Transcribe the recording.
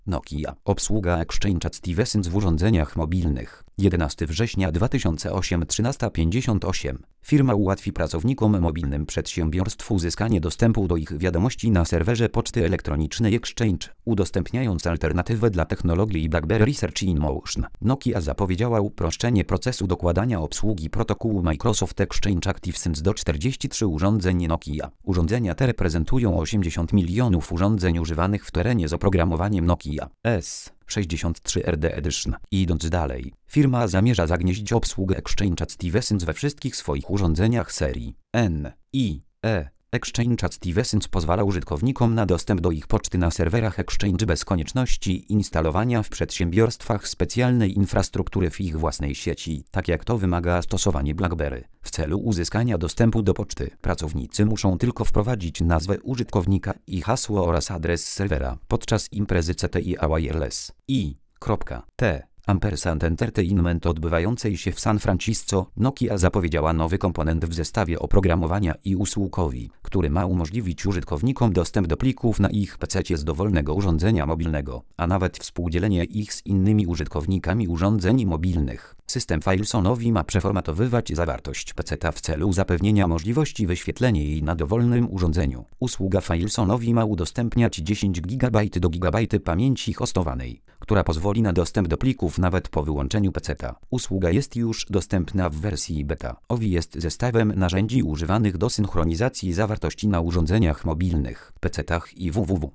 Nokia. Obsługa Exchange Stevensons w urządzeniach mobilnych. 11 września 2008 13:58. Firma ułatwi pracownikom mobilnym przedsiębiorstw uzyskanie dostępu do ich wiadomości na serwerze poczty elektronicznej Exchange, udostępniając alternatywę dla technologii BlackBerry Research in Motion. Nokia zapowiedziała uproszczenie procesu dokładania obsługi protokołu Microsoft Exchange ActiveSense do 43 urządzeń Nokia. Urządzenia te reprezentują 80 milionów urządzeń używanych w terenie z oprogramowaniem Nokia S63RD Edition. Idąc dalej, firma zamierza zagnieździć obsługę Exchange Stevensons we wszystkich swoich urządzeniach serii NIE. Exchange Stevensons pozwala użytkownikom na dostęp do ich poczty na serwerach Exchange bez konieczności instalowania w przedsiębiorstwach specjalnej infrastruktury w ich własnej sieci, tak jak to wymaga stosowanie BlackBerry. W celu uzyskania dostępu do poczty, pracownicy muszą tylko wprowadzić nazwę użytkownika i hasło oraz adres serwera. Podczas imprezy CTIA Wireless I.T. Entertainment odbywającej się w San Francisco, Nokia zapowiedziała nowy komponent w zestawie oprogramowania i usługowi, który ma umożliwić użytkownikom dostęp do plików na ich PC z dowolnego urządzenia mobilnego, a nawet współdzielenie ich z innymi użytkownikami urządzeń mobilnych. System FileZone ma przeformatowywać zawartość PC w celu zapewnienia możliwości wyświetlenia jej na dowolnym urządzeniu. Usługa FileZone ma udostępniać 10 GB do GB pamięci hostowanej, która pozwoli na dostęp do plików nawet po wyłączeniu PC. Usługa jest już dostępna w wersji beta. OVI jest zestawem narzędzi używanych do synchronizacji zawartości na urządzeniach mobilnych, PC-tach i www.